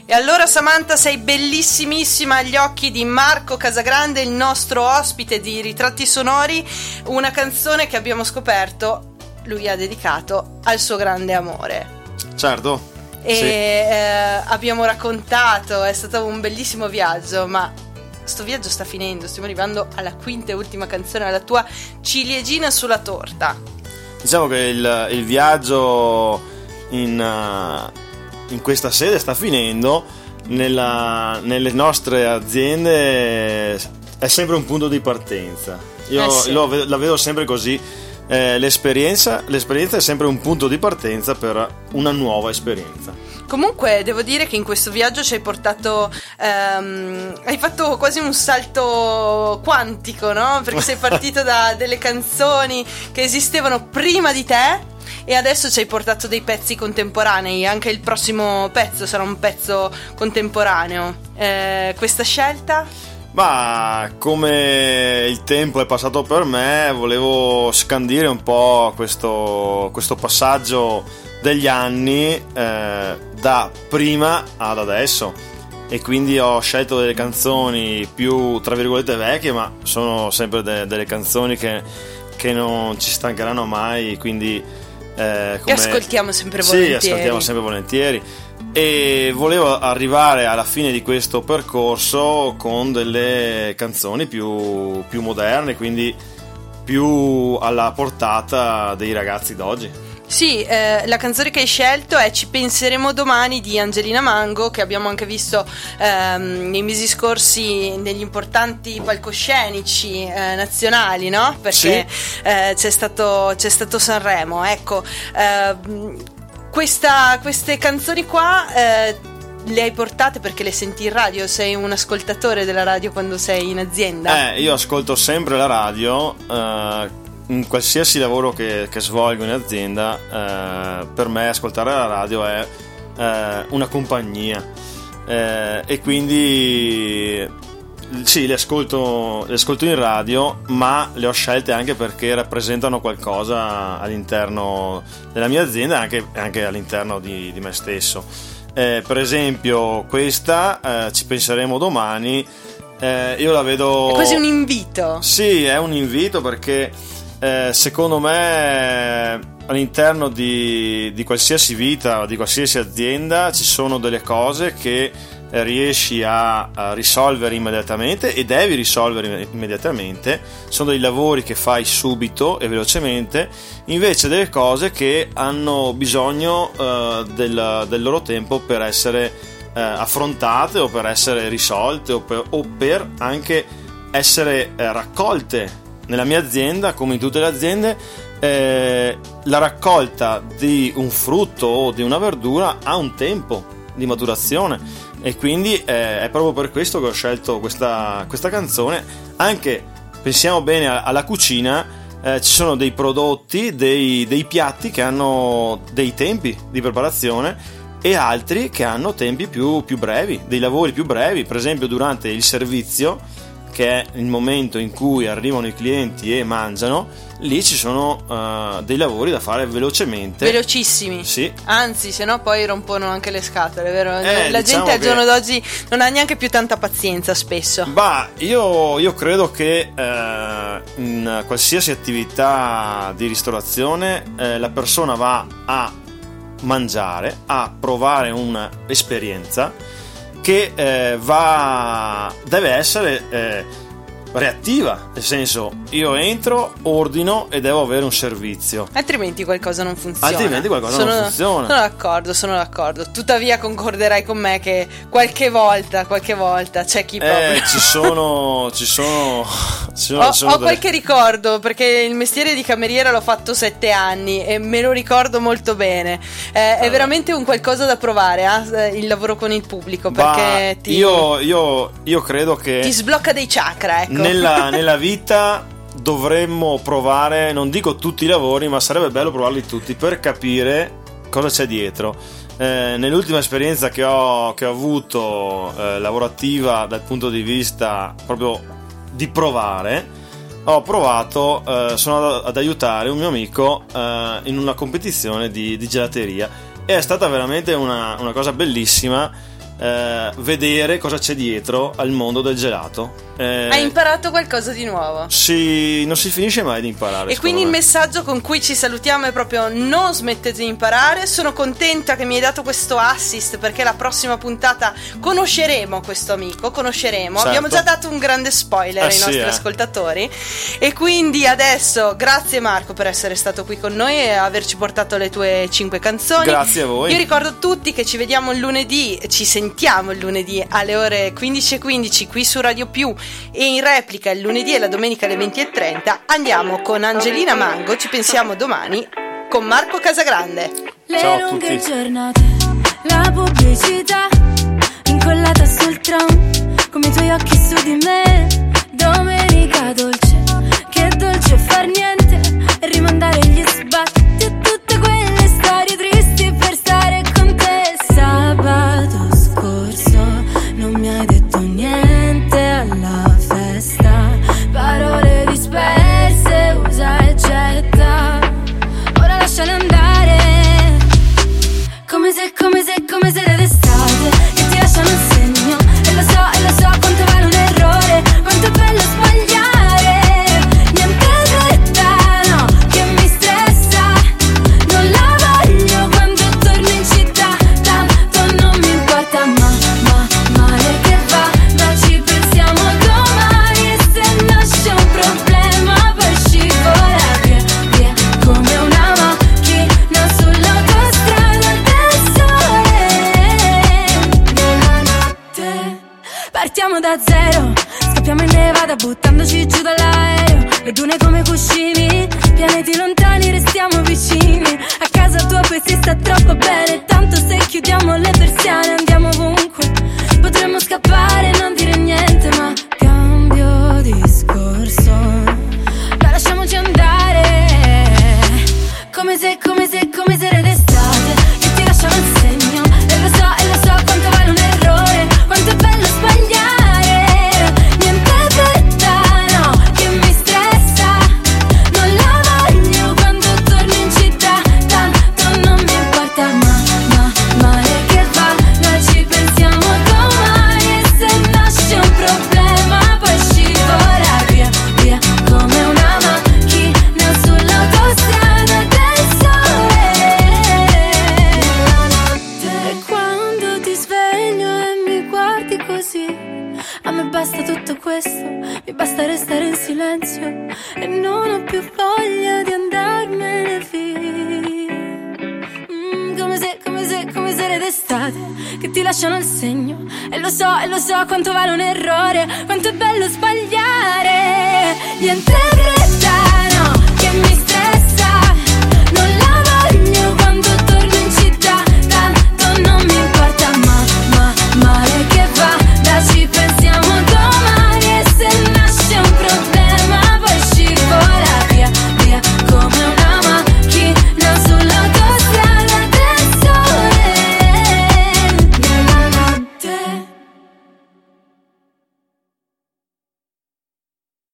E allora Samantha, sei bellissimissima agli occhi di Marco Casagrande, il nostro ospite di Ritratti Sonori, una canzone che abbiamo scoperto lui ha dedicato al suo grande amore. Certo. E sì. Abbiamo raccontato, è stato un bellissimo viaggio, ma sto viaggio sta finendo, stiamo arrivando alla quinta e ultima canzone, alla tua ciliegina sulla torta. Diciamo che il viaggio in questa sede sta finendo. Nelle nostre aziende è sempre un punto di partenza. Io sì. la vedo sempre così. L'esperienza è sempre un punto di partenza per una nuova esperienza. Comunque devo dire che in questo viaggio ci hai portato hai fatto quasi un salto quantico, no? Perché sei partito da delle canzoni che esistevano prima di te e adesso ci hai portato dei pezzi contemporanei. Anche il prossimo pezzo sarà un pezzo contemporaneo. Questa scelta? Ma come il tempo è passato per me, volevo scandire un po' questo passaggio degli anni da prima ad adesso, e quindi ho scelto delle canzoni più tra virgolette vecchie, ma sono sempre delle canzoni che non ci stancheranno mai, quindi che ascoltiamo sempre volentieri. Sì, ascoltiamo sempre volentieri. E volevo arrivare alla fine di questo percorso con delle canzoni più moderne, quindi più alla portata dei ragazzi d'oggi. Sì, la canzone che hai scelto è Ci penseremo domani di Angelina Mango, che abbiamo anche visto nei mesi scorsi negli importanti palcoscenici nazionali, no? Perché sì. C'è stato Sanremo, ecco. Queste canzoni qua le hai portate perché le senti in radio? Sei un ascoltatore della radio quando sei in azienda? Io ascolto sempre la radio, in qualsiasi lavoro che svolgo in azienda. Per me ascoltare la radio è una compagnia, e quindi sì, le ascolto in radio, ma le ho scelte anche perché rappresentano qualcosa all'interno della mia azienda e anche all'interno di me stesso. Per esempio questa, Ci penseremo domani, io la vedo... È quasi un invito. Sì, è un invito perché secondo me all'interno di qualsiasi vita, di qualsiasi azienda, ci sono delle cose che riesci a risolvere immediatamente e devi risolvere immediatamente. Sono dei lavori che fai subito e velocemente, invece delle cose che hanno bisogno del loro tempo per essere affrontate o per essere risolte o per anche essere raccolte. Nella mia azienda, come in tutte le aziende, la raccolta di un frutto o di una verdura ha un tempo di maturazione, e quindi è proprio per questo che ho scelto questa canzone. Anche pensiamo bene alla cucina, ci sono dei prodotti, dei piatti che hanno dei tempi di preparazione e altri che hanno tempi più brevi, dei lavori più brevi. Per esempio durante il servizio, che è il momento in cui arrivano i clienti e mangiano, lì ci sono dei lavori da fare velocissimi. Sì. Anzi, se no poi rompono anche le scatole, vero? La diciamo gente al giorno d'oggi non ha neanche più tanta pazienza spesso. Io credo che in qualsiasi attività di ristorazione la persona va a mangiare, a provare un'esperienza che deve essere reattiva, nel senso, io entro, ordino e devo avere un servizio, altrimenti qualcosa non funziona. Sono d'accordo. Tuttavia concorderai con me che qualche volta c'è chi proprio ci sono ho qualche ricordo, perché il mestiere di cameriera l'ho fatto 7 anni e me lo ricordo molto bene. È veramente un qualcosa da provare, il lavoro con il pubblico, perché io credo che ti sblocca dei chakra, ecco. Nella vita dovremmo provare, non dico tutti i lavori, ma sarebbe bello provarli tutti per capire cosa c'è dietro. Nell'ultima esperienza che ho avuto lavorativa, dal punto di vista proprio di provare, ho provato, sono ad aiutare un mio amico in una competizione di gelateria, e è stata veramente una cosa bellissima, vedere cosa c'è dietro al mondo del gelato. Hai imparato qualcosa di nuovo. Sì, non si finisce mai di imparare. E quindi il messaggio con cui ci salutiamo è proprio: non smettete di imparare. Sono contenta che mi hai dato questo assist, perché la prossima puntata conosceremo questo amico, certo. Abbiamo già dato un grande spoiler ai nostri ascoltatori, e quindi adesso grazie Marco per essere stato qui con noi e averci portato le tue 5 canzoni. Grazie a voi. Io ricordo a tutti che ci vediamo il lunedì, ci sentiamo il lunedì alle ore 15:15 qui su Radio Più, e in replica il lunedì e la domenica alle 20:30. Andiamo con Angelina Mango, ci pensiamo domani, con Marco Casagrande. Ciao a Le lunghe tutti. giornate, la pubblicità incollata sul tram, come i tuoi occhi su di me. Domenica dolce, che dolce far niente e rimandare gli sbatti e tutte quelle storie tristi per stare con te. Sabato scorso non mi hai detto niente alla festa, parole disperse, usa e getta. Ora lasciale andare, come se era d'estate, che ti lasciano un segno. E lo so quanto vale un errore, quanto è bello sbagliare. Niente fretta, no, che mi stressa. Non la voglio quando torno in città, tanto non mi importa, male che va, ma ci pensiamo domani. E se nasce un problema poi scivola via, come una macchina sull'autostrada del sole della notte. Partiamo da zero, scappiamo in Nevada buttandoci giù dall'aereo. Le dune come cuscini, pianeti lontani restiamo vicini. A casa tua poi si sta troppo bene, tanto se chiudiamo le persiane andiamo ovunque. Potremmo scappare e non dire niente, ma cambio discorso, ma lasciamoci andare, come se era d'estate, che ti lasciano il segno. E lo so quanto vale un errore, quanto è bello sbagliare. Niente fretta, no, che mi stressa. Non la voglio quando torno in città, tanto non mi importa, male che va, noi ci pensiamo domani. E se nasce un problema poi scivola via, come una macchina sull'autostrada del sole della notte. E quando ti sveglio e mi guardi così, a me basta tutto questo, mi basta restare in silenzio e non ho più voglia di andarmene via. Come se era d'estate, che ti lasciano il segno. E lo so quanto vale un errore, quanto è bello sbagliare. Niente fretta,